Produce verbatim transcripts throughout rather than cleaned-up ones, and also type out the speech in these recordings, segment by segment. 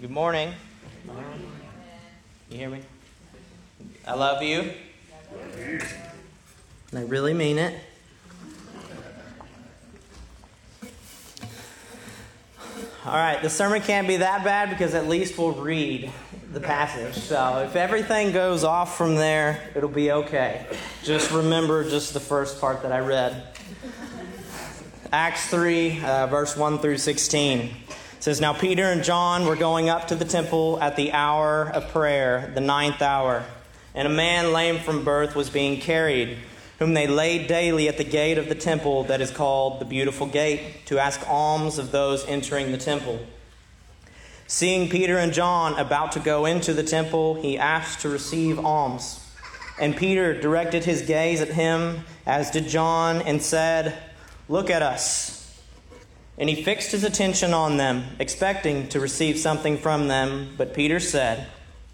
Good morning. You hear me? I love you. And I really mean it. All right, the sermon can't be that bad because at least we'll read the passage. So if everything goes off from there, it'll be okay. Just remember just the first part that I read. Acts three, uh, verse one through sixteen. It says, "Now Peter and John were going up to the temple at the hour of prayer, the ninth hour. And a man lame from birth was being carried, whom they laid daily at the gate of the temple that is called the Beautiful Gate, to ask alms of those entering the temple. Seeing Peter and John about to go into the temple, he asked to receive alms. And Peter directed his gaze at him, as did John, and said, 'Look at us.' And he fixed his attention on them, expecting to receive something from them. But Peter said,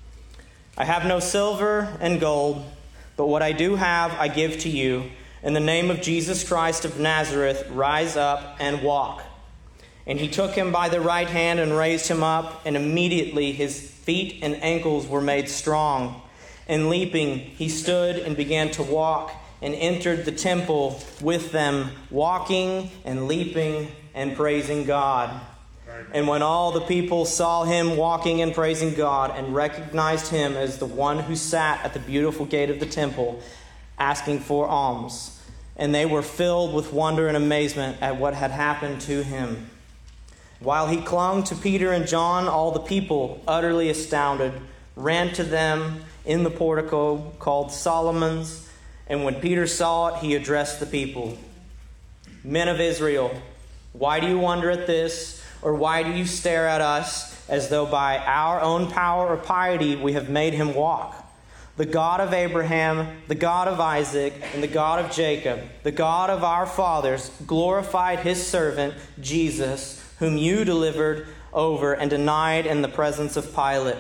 'I have no silver and gold, but what I do have I give to you. In the name of Jesus Christ of Nazareth, rise up and walk.' And he took him by the right hand and raised him up, and immediately his feet and ankles were made strong. And leaping, he stood and began to walk, and entered the temple with them, walking and leaping and praising God. And when all the people saw him walking and praising God, and recognized him as the one who sat at the beautiful gate of the temple, asking for alms, and they were filled with wonder and amazement at what had happened to him. While he clung to Peter and John, all the people, utterly astounded, ran to them in the portico called Solomon's. And when Peter saw it, he addressed the people. 'Men of Israel, why do you wonder at this? Or why do you stare at us as though by our own power or piety we have made him walk? The God of Abraham, the God of Isaac, and the God of Jacob, the God of our fathers, glorified his servant Jesus, whom you delivered over and denied in the presence of Pilate,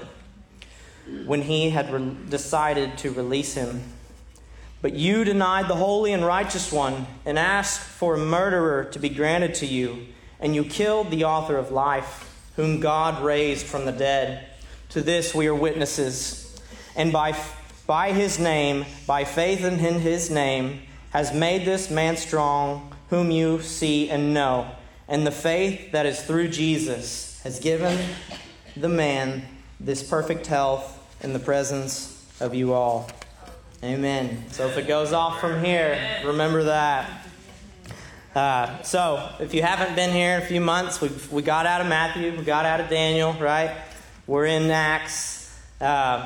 when he had re- decided to release him. But you denied the holy and righteous one, and asked for a murderer to be granted to you. And you killed the author of life, whom God raised from the dead. To this we are witnesses. And by, by his name, by faith in his name, has made this man strong, whom you see and know. And the faith that is through Jesus has given the man this perfect health in the presence of you all." Amen. So if it goes off from here, remember that. Uh, so if you haven't been here in a few months, we we got out of Matthew, we got out of Daniel, right? We're in Acts. Uh,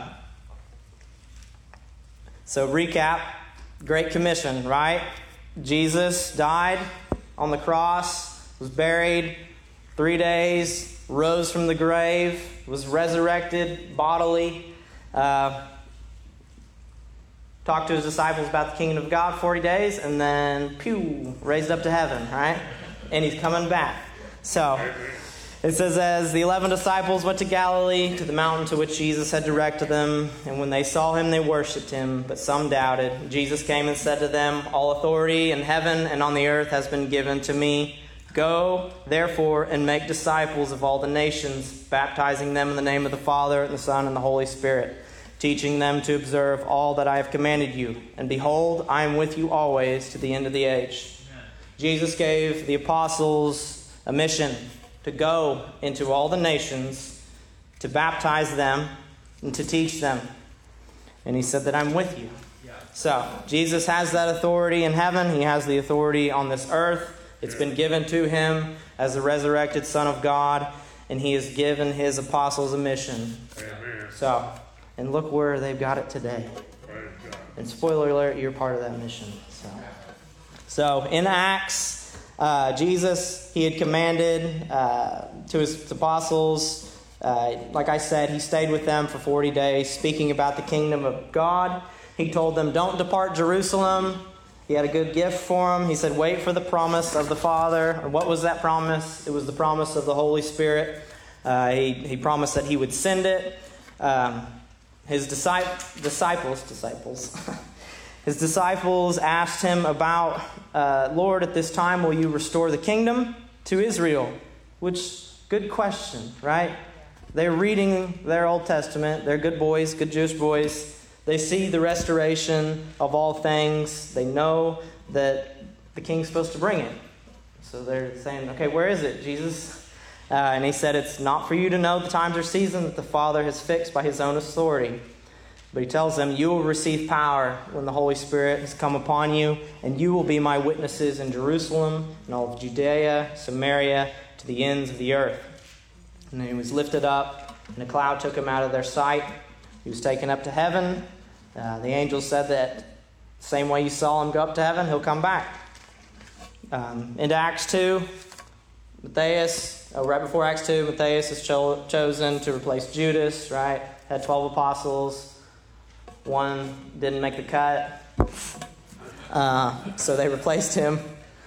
so recap, Great Commission, right? Jesus died on the cross, was buried three days, rose from the grave, was resurrected bodily. Uh, Talked to his disciples about the kingdom of God forty days, and then, pew, raised up to heaven, right? And he's coming back. So, it says, as the eleven disciples went to Galilee, to the mountain to which Jesus had directed them, and when they saw him, they worshipped him, but some doubted. Jesus came and said to them, "All authority in heaven and on the earth has been given to me. Go, therefore, and make disciples of all the nations, baptizing them in the name of the Father, and the Son, and the Holy Spirit, teaching them to observe all that I have commanded you. And behold, I am with you always to the end of the age." Amen. Jesus gave the apostles a mission to go into all the nations, to baptize them, and to teach them. And he said that I'm with you. Yeah. So, Jesus has that authority in heaven. He has the authority on this earth. It's been given to him as the resurrected Son of God. And he has given his apostles a mission. Amen. So, and look where they've got it today. And spoiler alert, you're part of that mission. So, so in Acts, uh, Jesus, he had commanded uh, to his apostles, uh, like I said, he stayed with them for forty days, speaking about the kingdom of God. He told them, don't depart Jerusalem. He had a good gift for them. He said, wait for the promise of the Father. And what was that promise? It was the promise of the Holy Spirit. Uh, he, he promised that he would send it. Um, His disciples, disciples, disciples, his disciples asked him about, uh, Lord, at this time, will you restore the kingdom to Israel? Which, good question, right? They're reading their Old Testament. They're good boys, good Jewish boys. They see the restoration of all things. They know that the king's supposed to bring it. So they're saying, okay, where is it, Jesus? Uh, and he said, it's not for you to know the times or season that the Father has fixed by his own authority. But he tells them, you will receive power when the Holy Spirit has come upon you, and you will be my witnesses in Jerusalem and all of Judea, Samaria, to the ends of the earth. And then he was lifted up, and a cloud took him out of their sight. He was taken up to heaven. Uh, the angel said that the same way you saw him go up to heaven, he'll come back. Um, into Acts two, Matthias, oh, right before Acts two, Matthias is cho- chosen to replace Judas, right? Had twelve apostles. One didn't make the cut, uh, so they replaced him.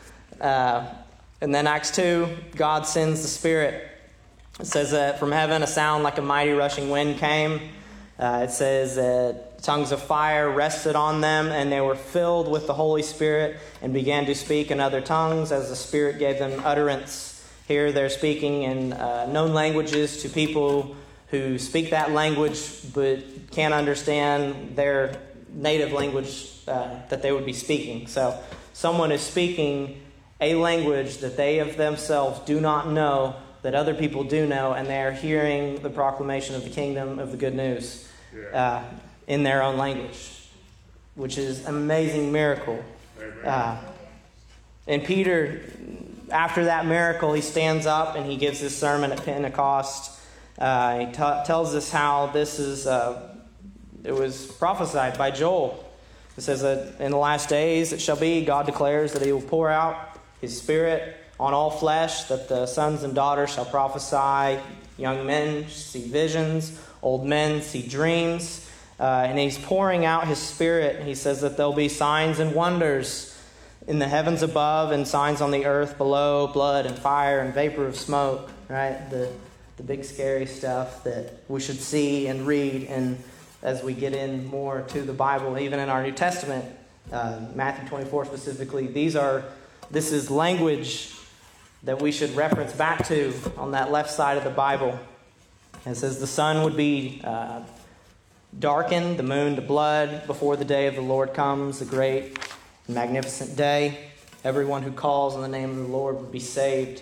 Uh, and then Acts two, God sends the Spirit. It says that from heaven a sound like a mighty rushing wind came. Uh, it says that tongues of fire rested on them, and they were filled with the Holy Spirit and began to speak in other tongues as the Spirit gave them utterance. Here they're speaking in uh, known languages to people who speak that language but can't understand their native language uh, that they would be speaking. So someone is speaking a language that they of themselves do not know, that other people do know, and they are hearing the proclamation of the kingdom of the good news uh, in their own language, which is an amazing miracle. Uh, and Peter, after that miracle, he stands up and he gives his sermon at Pentecost. Uh, he t- tells us how this is, uh, it was prophesied by Joel. It says that in the last days it shall be, God declares that he will pour out his Spirit on all flesh, that the sons and daughters shall prophesy, young men see visions, old men see dreams. Uh, and he's pouring out his Spirit. He says that there'll be signs and wonders in the heavens above and signs on the earth below, blood and fire and vapor of smoke, right? The the big scary stuff that we should see and read. And as we get in more to the Bible, even in our New Testament, uh, Matthew twenty-four specifically, these are this is language that we should reference back to on that left side of the Bible. It says the sun would be uh, darkened, the moon to blood before the day of the Lord comes, the great and magnificent day. Everyone who calls on the name of the Lord would be saved.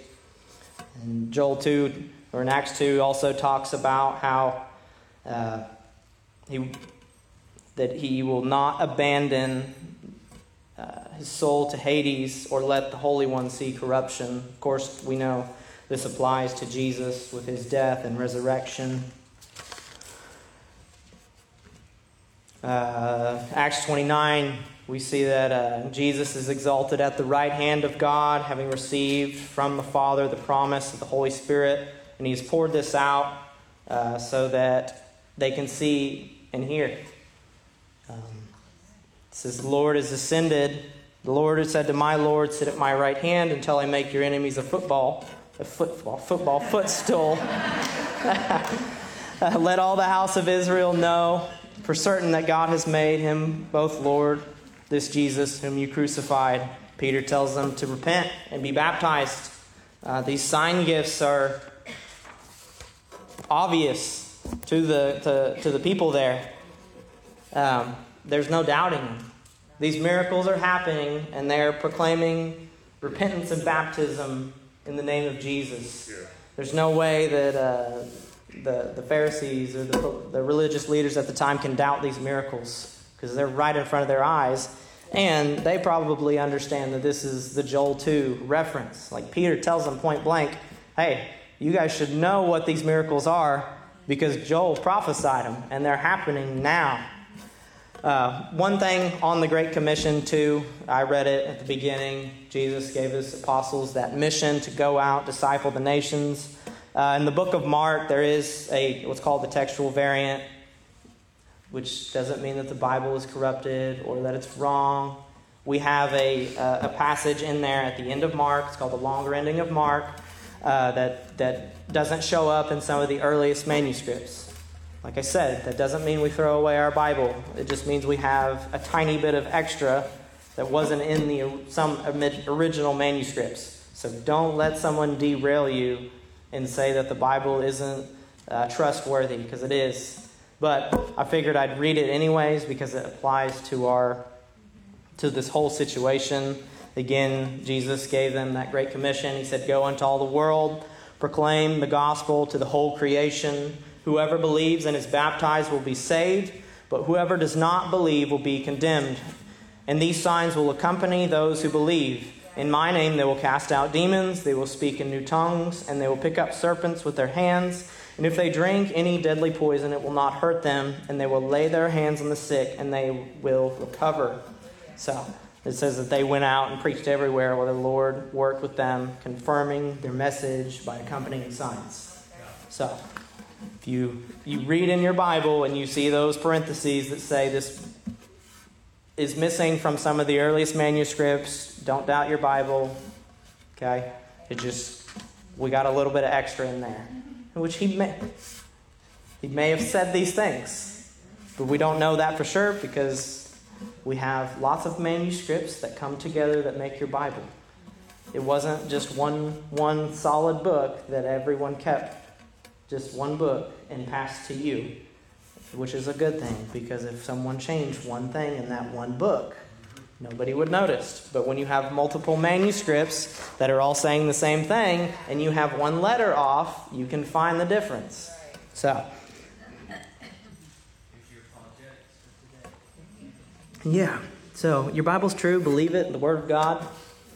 And Joel two, or in Acts two, also talks about how uh, he that he will not abandon uh, his soul to Hades or let the Holy One see corruption. Of course, we know this applies to Jesus with his death and resurrection. Uh, Acts twenty-nine, we see that uh, Jesus is exalted at the right hand of God, having received from the Father the promise of the Holy Spirit. And he's poured this out uh, so that they can see and hear. Um, it says, the Lord is ascended. The Lord has said to my Lord, sit at my right hand until I make your enemies a football, a football, football footstool. uh, let all the house of Israel know for certain that God has made him both Lord, this Jesus whom you crucified. Peter tells them to repent and be baptized. Uh, these sign gifts are obvious to the to, to the people there. Um, there's no doubting them. These miracles are happening, and they're proclaiming repentance and baptism in the name of Jesus. Yeah. There's no way that uh, the the Pharisees or the, the religious leaders at the time can doubt these miracles, because they're right in front of their eyes, and they probably understand that this is the Joel two reference. Like Peter tells them point blank, "Hey, you guys should know what these miracles are because Joel prophesied them, and they're happening now." Uh, one thing on the Great Commission, too, I read it at the beginning. Jesus gave his apostles that mission to go out, disciple the nations. Uh, in the book of Mark, there is a what's called the textual variant, which doesn't mean that the Bible is corrupted or that it's wrong. We have a, a, a passage in there at the end of Mark. It's called the longer ending of Mark. Uh, that that doesn't show up in some of the earliest manuscripts. Like I said, that doesn't mean we throw away our Bible. It just means we have a tiny bit of extra that wasn't in the some original manuscripts. So don't let someone derail you and say that the Bible isn't uh, trustworthy, because it is. But I figured I'd read it anyways because it applies to our to this whole situation. Again, Jesus gave them that great commission. He said, "Go into all the world, proclaim the gospel to the whole creation. Whoever believes and is baptized will be saved, but whoever does not believe will be condemned. And these signs will accompany those who believe. In my name they will cast out demons, they will speak in new tongues, and they will pick up serpents with their hands. And if they drink any deadly poison, it will not hurt them, and they will lay their hands on the sick, and they will recover." So it says that they went out and preached everywhere where the Lord worked with them, confirming their message by accompanying signs. So if you, you read in your Bible and you see those parentheses that say this is missing from some of the earliest manuscripts, don't doubt your Bible. Okay? It just, we got a little bit of extra in there. Which he may, he may have said these things. But we don't know that for sure because we have lots of manuscripts that come together that make your Bible. It wasn't just one, one solid book that everyone kept. Just one book and passed to you. Which is a good thing, because if someone changed one thing in that one book, nobody would notice. But when you have multiple manuscripts that are all saying the same thing, and you have one letter off, you can find the difference. So, yeah. So, your Bible's true. Believe it. The Word of God.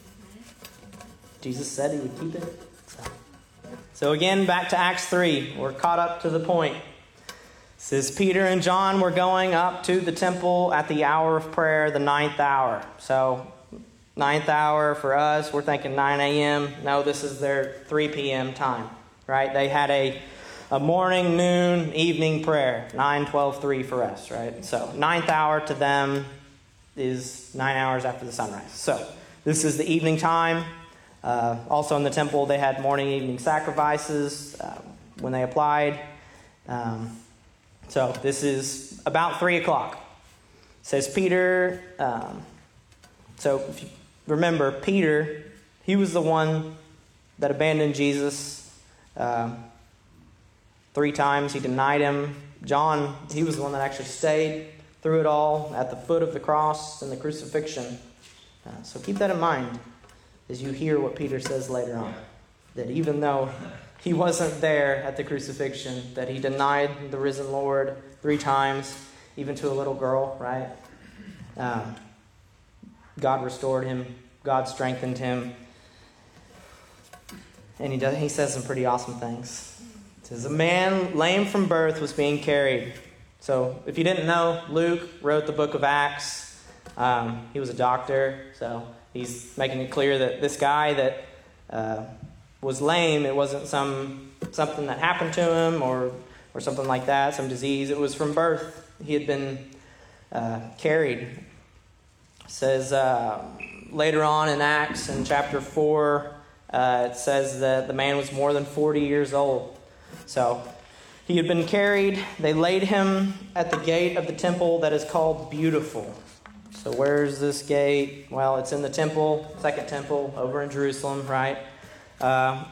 Jesus said He would keep it. So, so again, back to Acts three. We're caught up to the point. It says Peter and John were going up to the temple at the hour of prayer, the ninth hour. So, ninth hour for us, we're thinking nine a.m. No, this is their three p.m. time, right? They had a, a morning, noon, evening prayer. nine, twelve, three for us, right? So, ninth hour to them is nine hours after the sunrise. So, this is the evening time. Uh, also in the temple, they had morning, evening sacrifices uh, when they applied. Um... So this is about three o'clock. It says Peter, um, so if you remember, Peter, he was the one that abandoned Jesus uh, three times. He denied him. John, he was the one that actually stayed through it all at the foot of the cross and the crucifixion. Uh, so keep that in mind as you hear what Peter says later on. That even though he wasn't there at the crucifixion, that he denied the risen Lord three times, even to a little girl, right? Um, God restored him. God strengthened him. And he does, he says some pretty awesome things. It says, a man lame from birth was being carried. So if you didn't know, Luke wrote the book of Acts. Um, he was a doctor, so he's making it clear that this guy that uh, was lame, it wasn't some something that happened to him or or something like that, some disease. It was from birth. He had been uh, carried. It says uh, later on in Acts, in chapter four, uh, it says that the man was more than forty years old. So he had been carried. They laid him at the gate of the temple that is called Beautiful. So where's this gate? Well, it's in the temple, second temple, over in Jerusalem, right? Uh,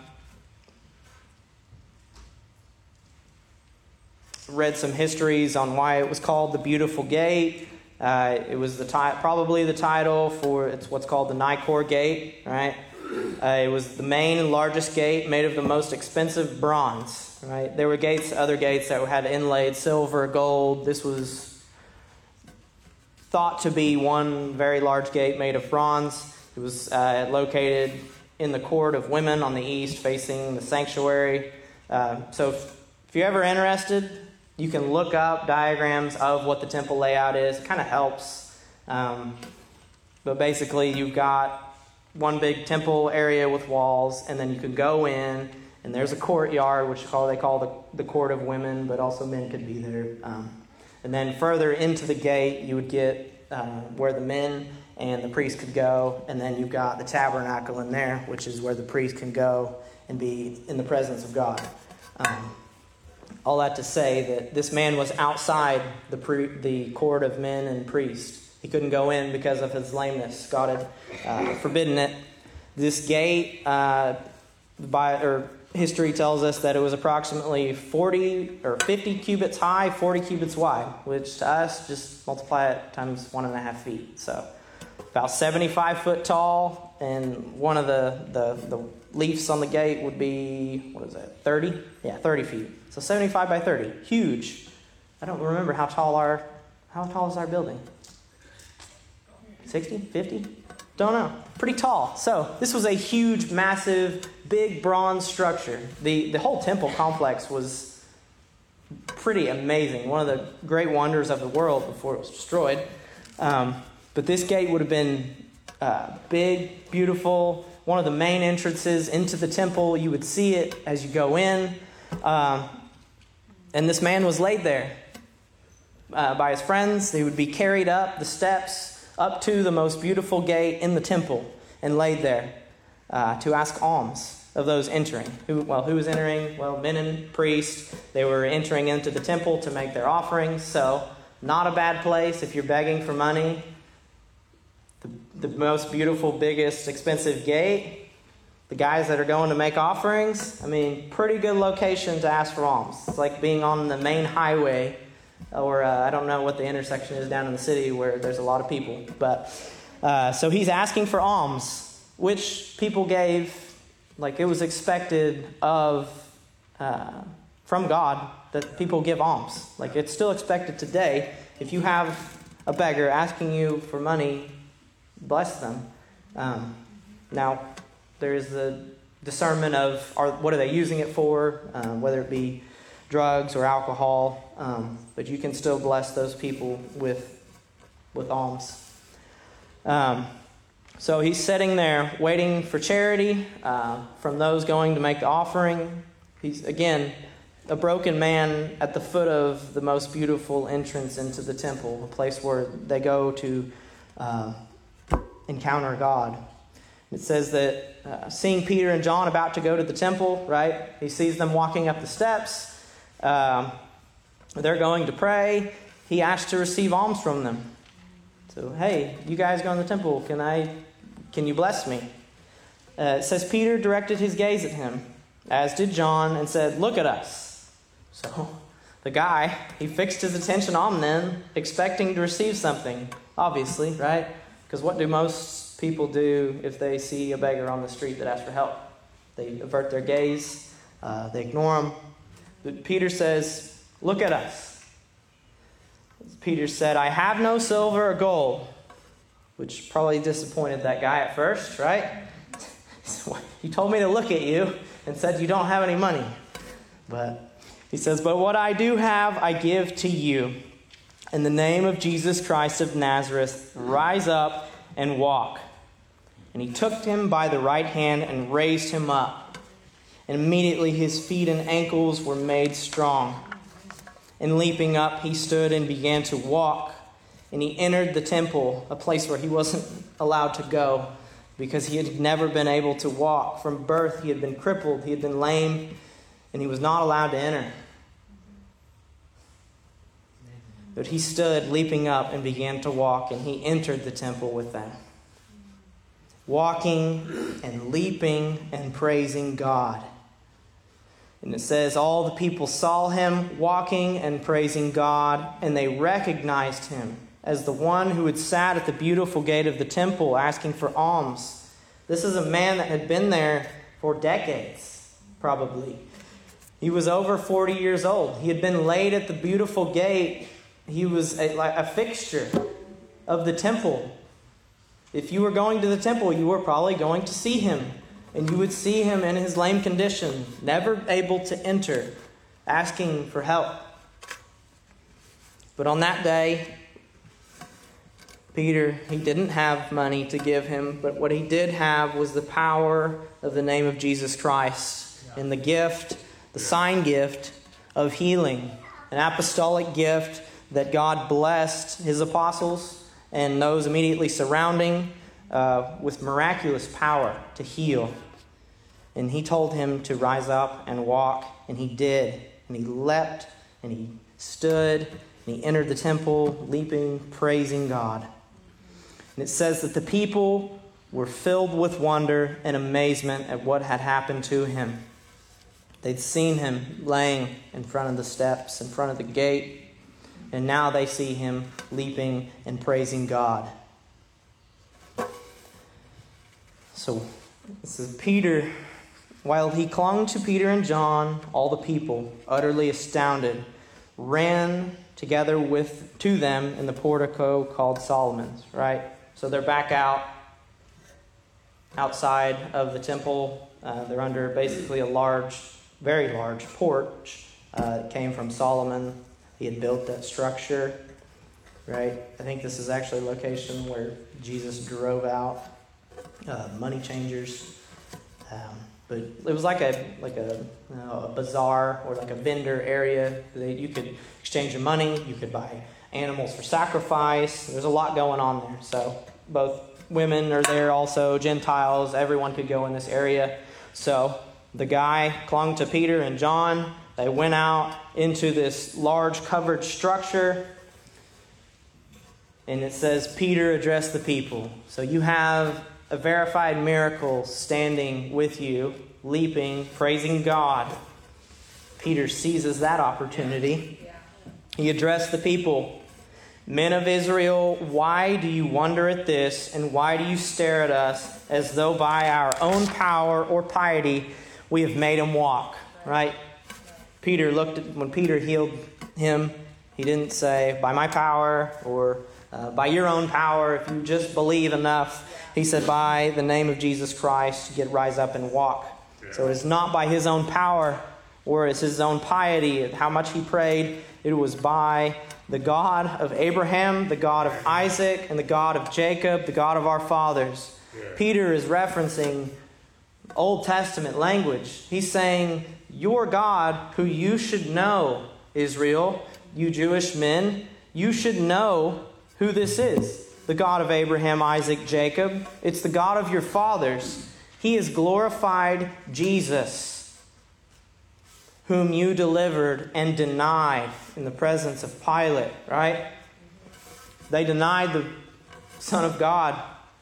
read some histories on why it was called the Beautiful Gate. Uh, it was the ti- probably the title for it's what's called the Nicor Gate, right? Uh, it was the main and largest gate made of the most expensive bronze, right? There were gates, other gates that had inlaid silver, gold. This was thought to be one very large gate made of bronze. It was uh, located in the court of women on the east, facing the sanctuary. Uh, so if, if you're ever interested, you can look up diagrams of what the temple layout is. It kind of helps. Um, but basically, you've got one big temple area with walls, and then you could go in, and there's a courtyard, which call, they call the, the court of women, but also men could be there. Um, and then further into the gate, you would get uh, where the men and the priest could go, and then you've got the tabernacle in there, which is where the priest can go and be in the presence of God. Um, all that to say that this man was outside the pre- the court of men and priests. He couldn't go in because of his lameness. God had uh, forbidden it. This gate, uh, by or history tells us that it was approximately forty or fifty cubits high, forty cubits wide, which to us, just multiply it times one and a half feet. So about seventy-five foot tall, and one of the, the, the leaves on the gate would be, what is that, thirty? Yeah, thirty feet. So seventy-five by thirty, huge. I don't remember how tall our, how tall is our building? sixty, fifty? Don't know. Pretty tall. So this was a huge, massive, big bronze structure. The, the whole temple complex was pretty amazing. One of the great wonders of the world before it was destroyed. Um, but this gate would have been uh, big, beautiful, one of the main entrances into the temple. You would see it as you go in. Um, and this man was laid there uh, by his friends. He would be carried up the steps up to the most beautiful gate in the temple and laid there uh, to ask alms of those entering. Who, well, who was entering? Well, men and priests. They were entering into the temple to make their offerings. So not a bad place if you're begging for money. The, the most beautiful, biggest, expensive gate. The guys that are going to make offerings. I mean, pretty good location to ask for alms. It's like being on the main highway. Or uh, I don't know what the intersection is down in the city where there's a lot of people. But uh, so he's asking for alms, which people gave, like it was expected of uh, from God that people give alms. Like it's still expected today. If you have a beggar asking you for money, bless them. Um, now, there is the discernment of are, what are they using it for, uh, whether it be drugs or alcohol, um, but you can still bless those people with with alms. Um, so he's sitting there waiting for charity uh, from those going to make the offering. He's, again, a broken man at the foot of the most beautiful entrance into the temple, a place where they go to uh, encounter God. It says that uh, seeing Peter and John about to go to the temple, right? He sees them walking up the steps. Um, they're going to pray. He asks to receive alms from them. So, hey, you guys go in the temple. Can I? Can you bless me? Uh, it says Peter directed his gaze at him, as did John, and said, "Look at us." So the guy, he fixed his attention on them, expecting to receive something. Obviously, right? Because what do most people do if they see a beggar on the street that asks for help? They avert their gaze. Uh, they ignore him. But Peter says, "Look at us." Peter said, "I have no silver or gold," which probably disappointed that guy at first, right? "You told me to look at you and said you don't have any money." But he says, "But what I do have, I give to you. In the name of Jesus Christ of Nazareth, rise up and walk." And he took him by the right hand and raised him up. And immediately his feet and ankles were made strong. And leaping up, he stood and began to walk. And he entered the temple, a place where he wasn't allowed to go because he had never been able to walk. From birth, he had been crippled, he had been lame, and he was not allowed to enter. But he stood, leaping up, and began to walk, and he entered the temple with them, walking and leaping and praising God. And it says, all the people saw him walking and praising God, and they recognized him as the one who had sat at the beautiful gate of the temple asking for alms. This is a man that had been there for decades, probably. He was over forty years old. He had been laid at the beautiful gate. He was a, like a fixture of the temple. If you were going to the temple, you were probably going to see him. And you would see him in his lame condition, never able to enter, asking for help. But on that day, Peter, he didn't have money to give him, but what he did have was the power of the name of Jesus Christ and the gift, the sign gift of healing, an apostolic gift that God blessed his apostles and those immediately surrounding Uh, with miraculous power to heal. And he told him to rise up and walk, and he did. And he leapt, and he stood, and he entered the temple, leaping, praising God. And it says that the people were filled with wonder and amazement at what had happened to him. They'd seen him laying in front of the steps, in front of the gate, and now they see him leaping and praising God. So, this is Peter. While he clung to Peter and John, all the people, utterly astounded, ran together with to them in the portico called Solomon's, right? So they're back out, outside of the temple. Uh, they're under basically a large, very large porch. Uh, it came from Solomon. He had built that structure, right? I think this is actually a location where Jesus drove out uh, money changers. Um, but it was like a like a, you know, a bazaar or like a vendor area. They, you could exchange your money. You could buy animals for sacrifice. There's a lot going on there. So both women are there also, Gentiles. Everyone could go in this area. So the guy clung to Peter and John. They went out into this large covered structure. And it says, Peter addressed the people. So you have a verified miracle standing with you, leaping, praising God. Peter seizes that opportunity. He addressed the people. Men of Israel, why do you wonder at this, and why do you stare at us as though by our own power or piety we have made him walk? Right? Peter looked at, when Peter healed him, he didn't say, by my power or uh, by your own power, if you just believe enough. He said, by the name of Jesus Christ, get rise up and walk. Yeah. So it is not by his own power or it's his own piety, how much he prayed. It was by the God of Abraham, the God of Isaac, and the God of Jacob, the God of our fathers. Yeah. Peter is referencing Old Testament language. He's saying, your God, who you should know, Israel, you Jewish men, you should know who this is. The God of Abraham, Isaac, Jacob. It's the God of your fathers. He has glorified Jesus, whom you delivered and denied in the presence of Pilate, right? They denied the Son of God.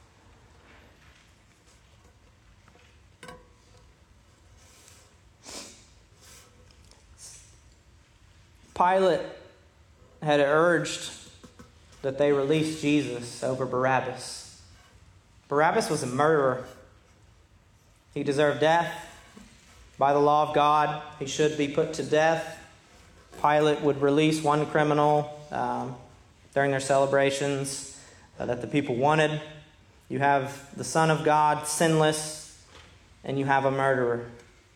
Pilate had urged that they release Jesus over Barabbas. Barabbas was a murderer. He deserved death. By the law of God, he should be put to death. Pilate would release one criminal um, during their celebrations uh, that the people wanted. You have the Son of God, sinless, and you have a murderer.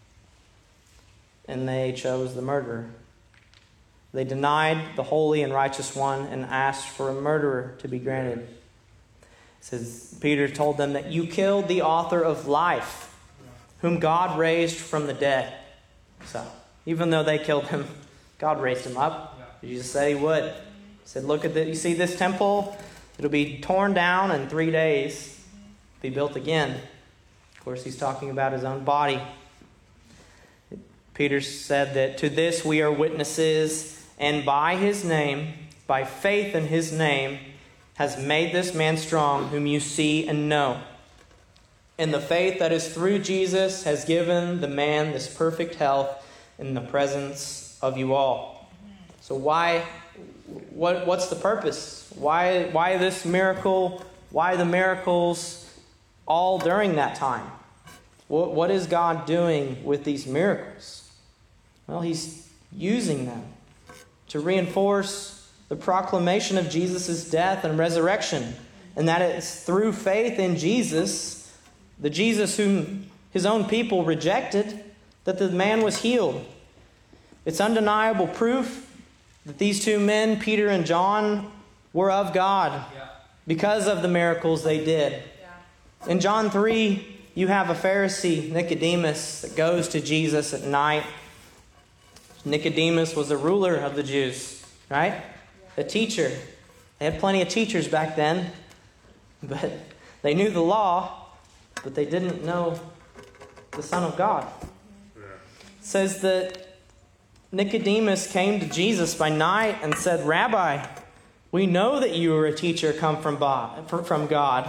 And they chose the murderer. They denied the holy and righteous one and asked for a murderer to be granted. It says, Peter told them that you killed the author of life, whom God raised from the dead. So, even though they killed him, God raised him up. Jesus said he would. He said, look at the, you see this temple? It'll be torn down in three days, be built again. Of course, he's talking about his own body. Peter said that to this we are witnesses, and by his name, by faith in his name, has made this man strong, whom you see and know. And the faith that is through Jesus has given the man this perfect health in the presence of you all. So why, what, what's the purpose? Why, why this miracle? Why the miracles all during that time? What, what is God doing with these miracles? Well, he's using them to reinforce the proclamation of Jesus' death and resurrection. And that it's through faith in Jesus, the Jesus whom his own people rejected, that the man was healed. It's undeniable proof that these two men, Peter and John, were of God because of the miracles they did. In John three, you have a Pharisee, Nicodemus, that goes to Jesus at night. Nicodemus was a ruler of the Jews, right? A teacher. They had plenty of teachers back then, but they knew the law, but they didn't know the Son of God. It says that Nicodemus came to Jesus by night and said, Rabbi, we know that you are a teacher come from God,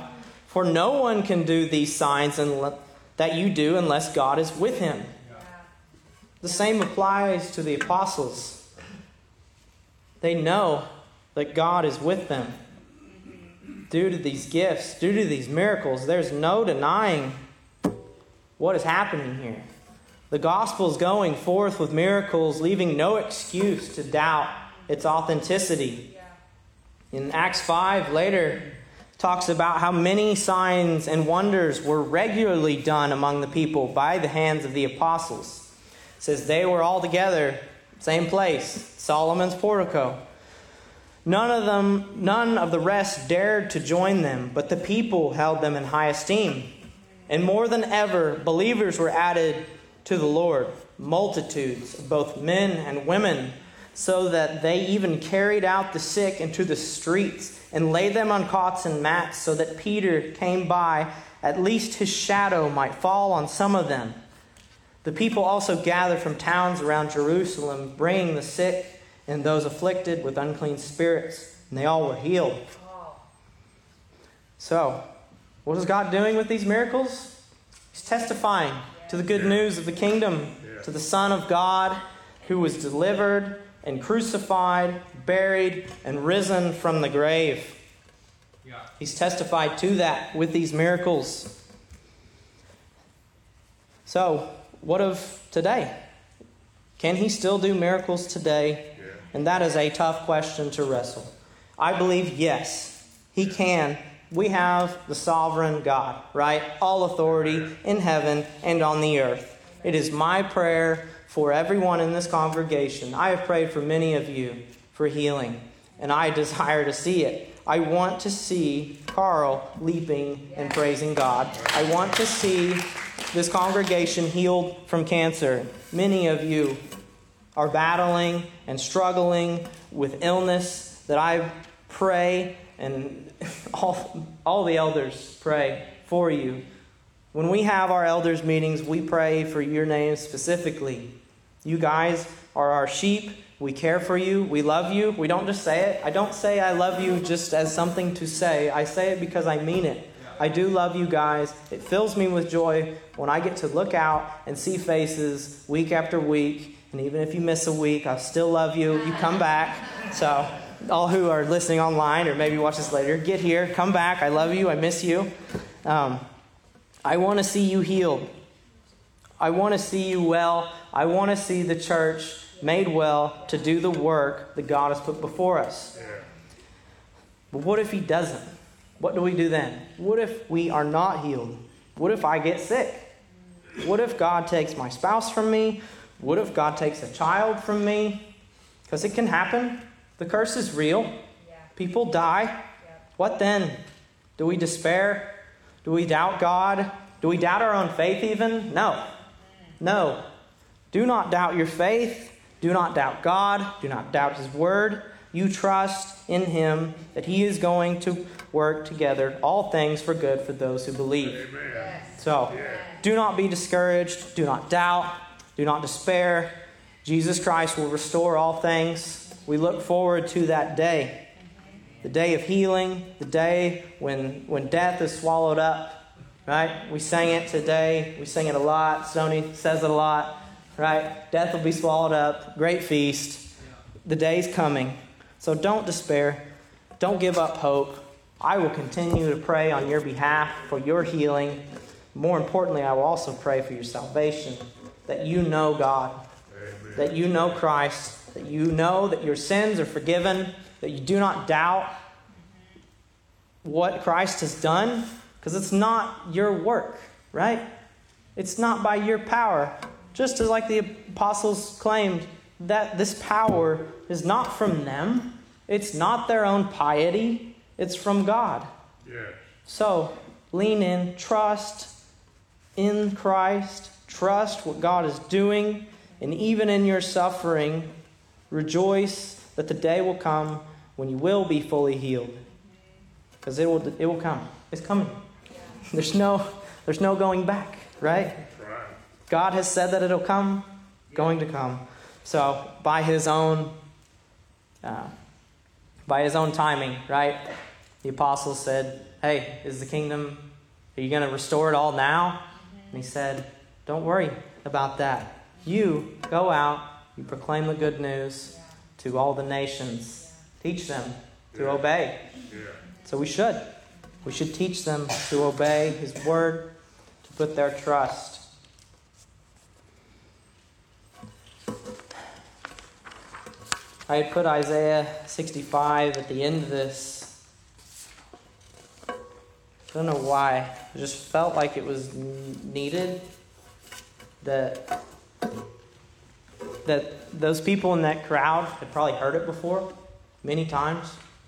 For no one can do these signs that you do unless God is with him. The same applies to the apostles. They know that God is with them. Due to these gifts, due to these miracles, there's no denying what is happening here. The gospel is going forth with miracles, leaving no excuse to doubt its authenticity. In Acts five, later, talks about how many signs and wonders were regularly done among the people by the hands of the apostles. It says they were all together, same place, Solomon's portico. None of them, none of the rest dared to join them, but the people held them in high esteem. And more than ever, believers were added to the Lord, multitudes of both men and women, so that they even carried out the sick into the streets and laid them on cots and mats, so that Peter came by, at least his shadow might fall on some of them. The people also gathered from towns around Jerusalem, bringing the sick and those afflicted with unclean spirits, and they all were healed. So, what is God doing with these miracles? He's testifying to the good news of the kingdom, to the Son of God who was delivered and crucified, buried, and risen from the grave. He's testified to that with these miracles. So, what of today? Can he still do miracles today? And that is a tough question to wrestle. I believe yes, he can. We have the sovereign God, right? All authority in heaven and on the earth. It is my prayer for everyone in this congregation. I have prayed for many of you for healing, and I desire to see it. I want to see Carl leaping and praising God. I want to see this congregation healed from cancer. Many of you are battling and struggling with illness that I pray, and all, all the elders pray for you. When we have our elders meetings, we pray for your name specifically. You guys are our sheep. We care for you. We love you. We don't just say it. I don't say I love you just as something to say. I say it because I mean it. I do love you guys. It fills me with joy when I get to look out and see faces week after week. And even if you miss a week, I still love you. You come back. So all who are listening online or maybe watch this later, get here, come back. I love you. I miss you. Um, I want to see you healed. I want to see you well. I want to see the church made well to do the work that God has put before us. But what if he doesn't? What do we do then? What if we are not healed? What if I get sick? What if God takes my spouse from me? What if God takes a child from me? Because it can happen. The curse is real. Yeah. People die. Yeah. What then? Do we despair? Do we doubt God? Do we doubt our own faith even? No. No. Do not doubt your faith. Do not doubt God. Do not doubt his word. You trust in him that he is going to work together all things for good for those who believe. Amen. So, yeah. Do not be discouraged. Do not doubt. Do not despair. Jesus Christ will restore all things. We look forward to that day. The day of healing. The day when, when death is swallowed up. Right? We sang it today. We sing it a lot. Sony says it a lot. Right? Death will be swallowed up. Great feast. The day's coming. So don't despair. Don't give up hope. I will continue to pray on your behalf for your healing. More importantly, I will also pray for your salvation. That you know God. Amen. That you know Christ. That you know that your sins are forgiven. That you do not doubt what Christ has done. Because it's not your work, right? It's not by your power. Just as like the apostles claimed, that this power is not from them. It's not their own piety. It's from God. Yes. So, lean in, trust in Christ, trust what God is doing, and even in your suffering, rejoice that the day will come when you will be fully healed. Because it will it will come. It's coming. There's no there's no going back, right? God has said that it'll come, going to come. So, by his own uh, by his own timing, right? The apostles said, hey, is the kingdom, are you going to restore it all now? And he said, don't worry about that. You go out, you proclaim the good news to all the nations. Teach them to Yeah. obey. Yeah. So we should. We should teach them to obey his word, to put their trust. I had put Isaiah sixty-five at the end of this. I don't know why. I just felt like it was needed that that those people in that crowd had probably heard it before many times.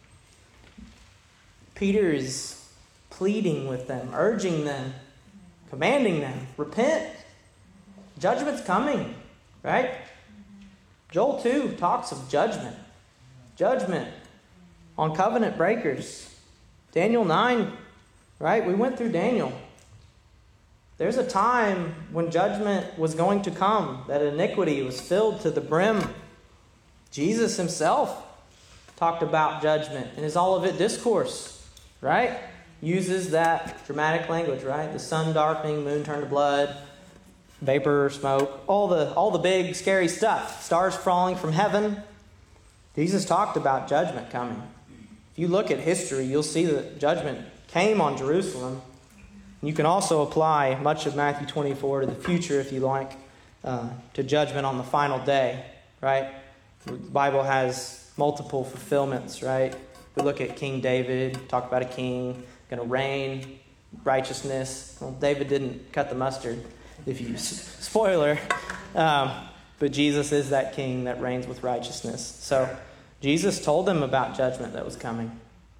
Peter is pleading with them, urging them, commanding them, repent. Judgment's coming, right? Joel two talks of judgment. Judgment on covenant breakers. Daniel nine, right? We went through Daniel. There's a time when judgment was going to come, that iniquity was filled to the brim. Jesus himself talked about judgment in his Olivet Discourse, right? Uses that dramatic language, right? The sun darkening, moon turned to blood, vapor, smoke, all the all the big scary stuff. Stars falling from heaven. Jesus talked about judgment coming. If you look at history, you'll see that judgment came on Jerusalem. You can also apply much of Matthew twenty-four to the future, if you like, uh, to judgment on the final day, right? The Bible has multiple fulfillments, right? We look at King David, talk about a king going to reign, righteousness. Well, David didn't cut the mustard, if you spoiler. Um, but Jesus is that king that reigns with righteousness. So Jesus told them about judgment that was coming.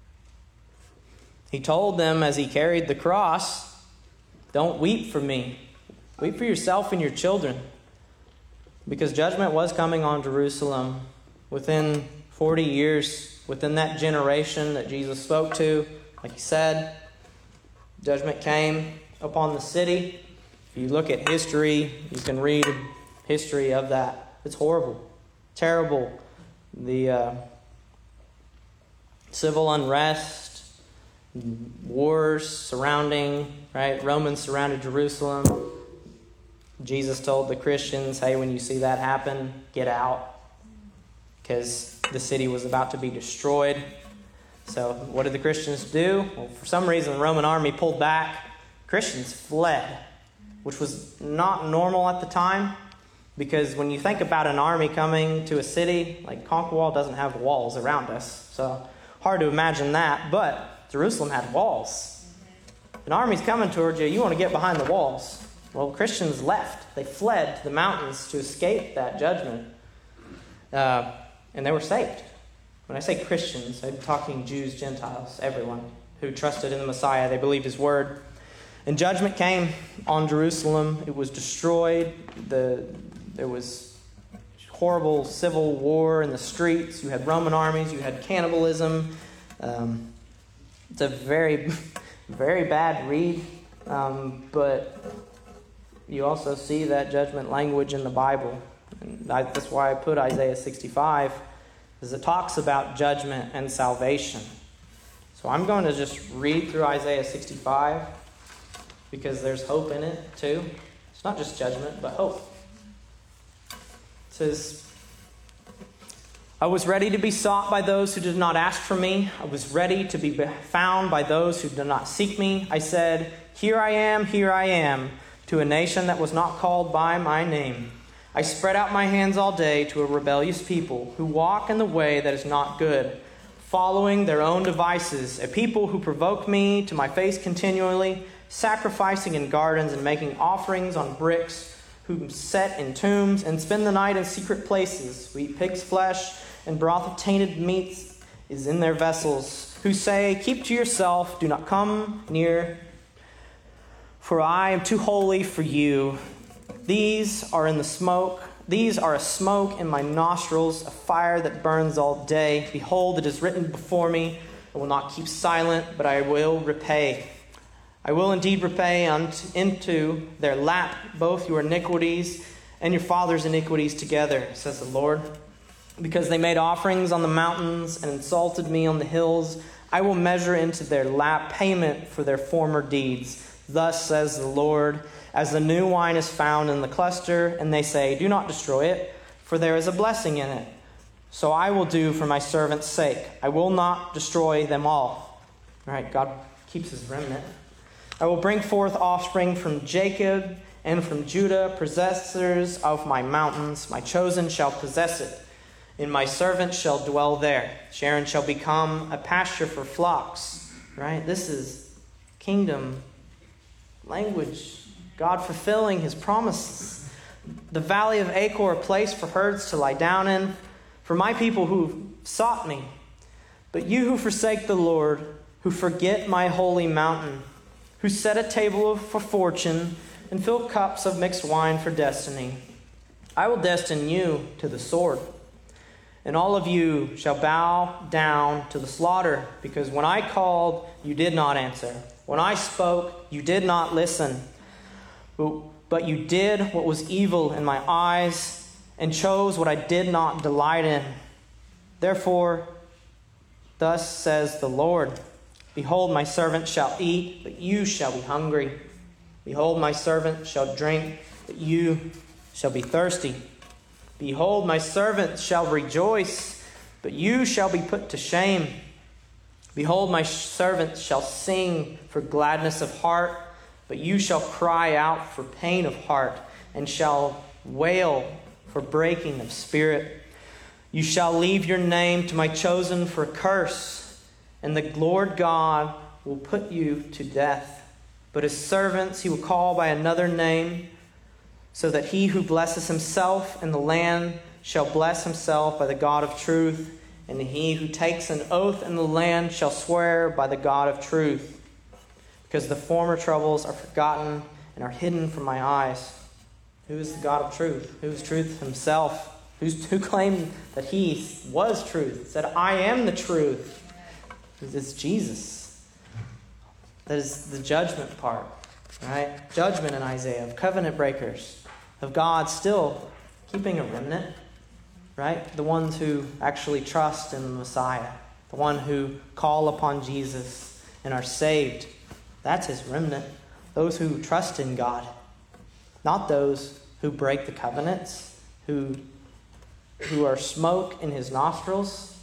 He told them as he carried the cross, don't weep for me. Weep for yourself and your children. Because judgment was coming on Jerusalem within forty years, within that generation that Jesus spoke to. Like he said, judgment came upon the city. If you look at history, you can read history of that. It's horrible, terrible. The uh, civil unrest, wars surrounding, right? Romans surrounded Jerusalem. Jesus told the Christians, hey, when you see that happen, get out. Because the city was about to be destroyed. So what did the Christians do? Well, for some reason, the Roman army pulled back. Christians fled, which was not normal at the time. Because when you think about an army coming to a city, like Conquerwall doesn't have walls around us. So hard to imagine that. But Jerusalem had walls. An army's coming towards you, you want to get behind the walls. Well, Christians left. They fled to the mountains to escape that judgment. Uh, and they were saved. When I say Christians, I'm talking Jews, Gentiles, everyone who trusted in the Messiah. They believed his word. And judgment came on Jerusalem. It was destroyed. The, there was horrible civil war in the streets. You had Roman armies. You had cannibalism. Um, it's a very, very bad read. Um, but you also see that judgment language in the Bible. And I, that's why I put Isaiah sixty-five, because it talks about judgment and salvation. So I'm going to just read through Isaiah sixty-five, because there's hope in it too. It's not just judgment, but hope. It says, I was ready to be sought by those who did not ask for me. I was ready to be found by those who did not seek me. I said, here I am, here I am, to a nation that was not called by my name. I spread out my hands all day to a rebellious people who walk in the way that is not good, following their own devices, a people who provoke me to my face continually, sacrificing in gardens and making offerings on bricks, who set in tombs and spend the night in secret places, who eat pig's flesh and broth of tainted meats is in their vessels, who say, keep to yourself, do not come near, for I am too holy for you. These are in the smoke. These are a smoke in my nostrils, a fire that burns all day. Behold, it is written before me. I will not keep silent, but I will repay. I will indeed repay unto, into their lap both your iniquities and your father's iniquities together, says the Lord. Because they made offerings on the mountains and insulted me on the hills, I will measure into their lap payment for their former deeds. Thus says the Lord, as the new wine is found in the cluster, and they say, do not destroy it, for there is a blessing in it. So I will do for my servant's sake. I will not destroy them all. All right, God keeps his remnant. I will bring forth offspring from Jacob and from Judah, possessors of my mountains. My chosen shall possess it, and my servant shall dwell there. Sharon shall become a pasture for flocks. Right? This is kingdom language. God fulfilling his promises. The valley of Achor, a place for herds to lie down in, for my people who sought me. But you who forsake the Lord, who forget my holy mountain, who set a table for fortune and fill cups of mixed wine for destiny, I will destine you to the sword. And all of you shall bow down to the slaughter, because when I called, you did not answer. When I spoke, you did not listen. But, but you did what was evil in my eyes and chose what I did not delight in. Therefore, thus says the Lord, behold, my servant shall eat, but you shall be hungry. Behold, my servant shall drink, but you shall be thirsty. Behold, my servant shall rejoice, but you shall be put to shame. Behold, my servant shall sing for gladness of heart, but you shall cry out for pain of heart, and shall wail for breaking of spirit. You shall leave your name to my chosen for a curse, and the Lord God will put you to death. But his servants he will call by another name, so that he who blesses himself in the land shall bless himself by the God of truth, and he who takes an oath in the land shall swear by the God of truth, because the former troubles are forgotten and are hidden from my eyes. Who is the God of truth? Who is truth himself? Who's, who claimed that he was truth? Said, I am the truth. It's Jesus. That is the judgment part, right? Judgment in Isaiah of covenant breakers, of God still keeping a remnant, right? The ones who actually trust in the Messiah, the one who call upon Jesus and are saved. That's his remnant. Those who trust in God, not those who break the covenants, who, who are smoke in his nostrils.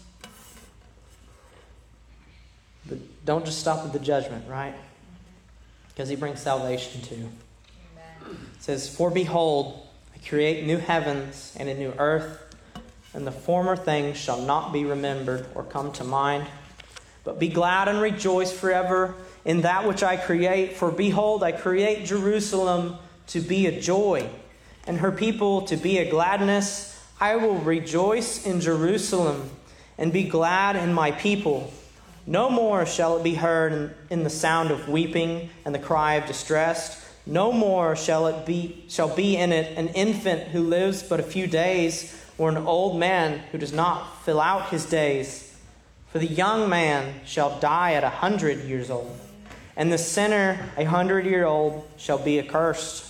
But don't just stop at the judgment, right? Because he brings salvation too. Amen. It says, for behold, I create new heavens and a new earth, and the former things shall not be remembered or come to mind. But be glad and rejoice forever in that which I create. For behold, I create Jerusalem to be a joy, and her people to be a gladness. I will rejoice in Jerusalem and be glad in my people. No more shall it be heard in, in the sound of weeping and the cry of distress. No more shall it be shall be in it an infant who lives but a few days, or an old man who does not fill out his days. For the young man shall die at a hundred years old, and the sinner a hundred year old shall be accursed.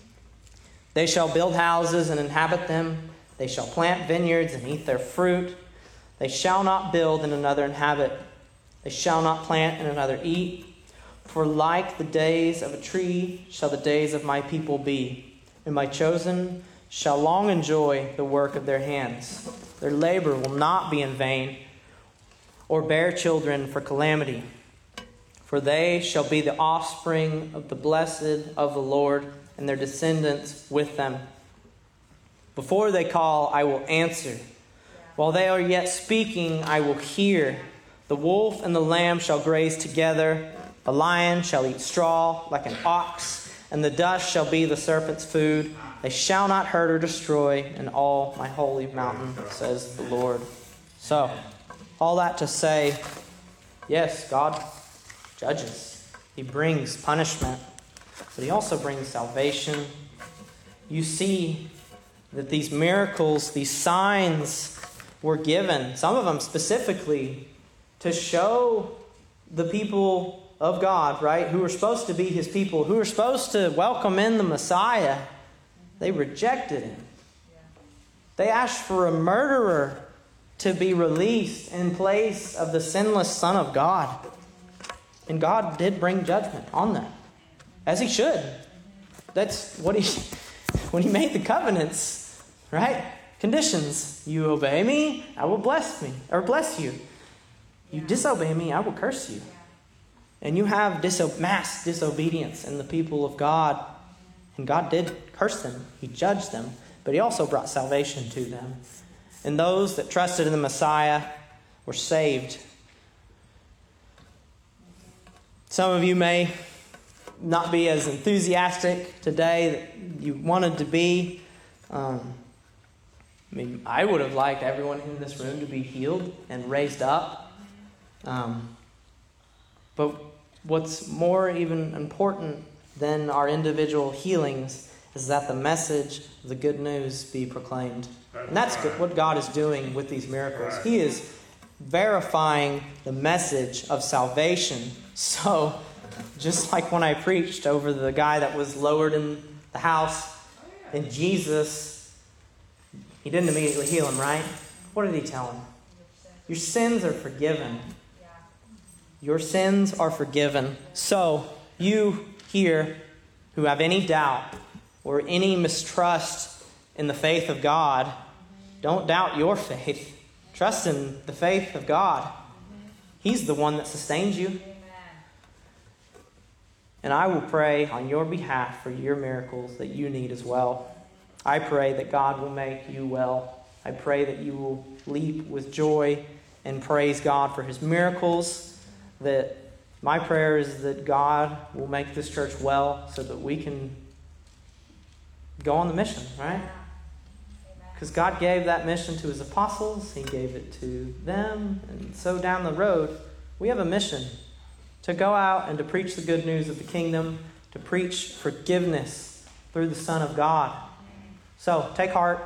They shall build houses and inhabit them. They shall plant vineyards and eat their fruit. They shall not build and another inhabit. They shall not plant and another eat. For like the days of a tree shall the days of my people be, and my chosen shall long enjoy the work of their hands. Their labor will not be in vain, or bear children for calamity. For they shall be the offspring of the blessed of the Lord, and their descendants with them. Before they call, I will answer. While they are yet speaking, I will hear. The wolf and the lamb shall graze together. The lion shall eat straw like an ox, and the dust shall be the serpent's food. They shall not hurt or destroy in all my holy mountain, says the Lord. So, all that to say, yes, God judges. He brings punishment, but he also brings salvation. You see that these miracles, these signs were given, some of them specifically, to show the people of God, right, who were supposed to be his people, who were supposed to welcome in the Messiah. They rejected him. They asked for a murderer to be released in place of the sinless Son of God. And God did bring judgment on that, as he should. That's what he, when he made the covenants, right? Conditions. You obey me, I will bless me, or bless you. You disobey me, I will curse you. And you have diso- mass disobedience in the people of God. And God did curse them. He judged them. But he also brought salvation to them. And those that trusted in the Messiah were saved. Some of you may not be as enthusiastic today that you wanted to be. Um, I mean, I would have liked everyone in this room to be healed and raised up. Um, but what's more even important than our individual healings is that the message of the good news be proclaimed. And that's good, what God is doing with these miracles. He is verifying the message of salvation. So, just like when I preached over the guy that was lowered in the house, and Jesus, he didn't immediately heal him, right? What did he tell him? Your sins are forgiven. Your sins are forgiven. So, you here who have any doubt or any mistrust in the faith of God, don't doubt your faith. Trust in the faith of God. He's the one that sustains you. And I will pray on your behalf for your miracles that you need as well. I pray that God will make you well. I pray that you will leap with joy and praise God for his miracles. That my prayer is that God will make this church well so that we can go on the mission, right? Because God gave that mission to his apostles. He gave it to them. And so down the road, we have a mission to go out and to preach the good news of the kingdom, to preach forgiveness through the Son of God. So take heart.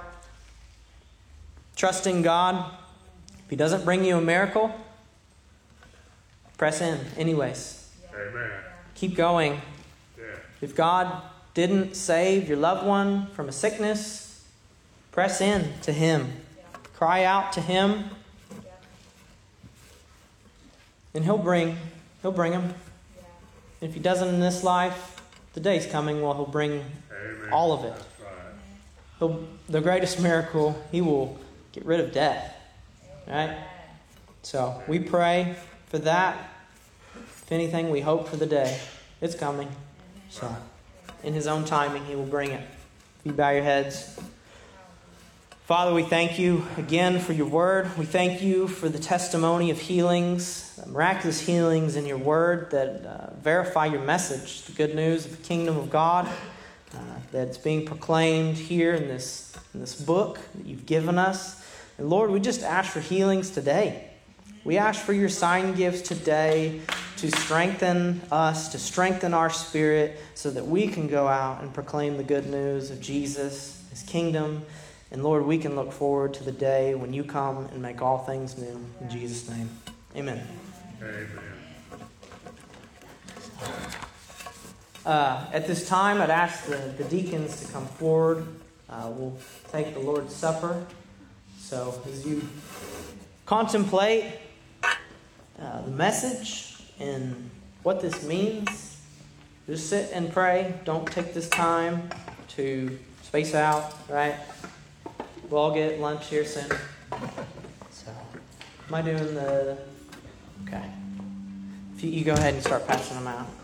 Trust in God. If he doesn't bring you a miracle, press in anyways. Amen. Keep going. Yeah. If God didn't save your loved one from a sickness, press in to him. Cry out to him. And he'll bring, he'll bring him. If he doesn't in this life, the day's coming where he'll bring Amen. All of it. That's right. He'll, the greatest miracle, he will get rid of death. Right? So we pray for that. If anything, we hope for the day. It's coming. So in his own timing, he will bring it. If you bow your heads. Father, we thank you again for your word. We thank you for the testimony of healings, miraculous healings in your word that uh, verify your message, the good news of the kingdom of God, uh, that's being proclaimed here in this, in this book that you've given us. And Lord, we just ask for healings today. We ask for your sign gifts today to strengthen us, to strengthen our spirit so that we can go out and proclaim the good news of Jesus, his kingdom. And Lord, we can look forward to the day when you come and make all things new. In Jesus' name, amen. Amen. Uh, at this time, I'd ask the, the deacons to come forward. Uh, we'll take the Lord's Supper. So as you contemplate uh, the message and what this means, just sit and pray. Don't take this time to space out, right? We'll all get lunch here soon. So, am I doing the... Okay. If you, you go ahead and start passing them out.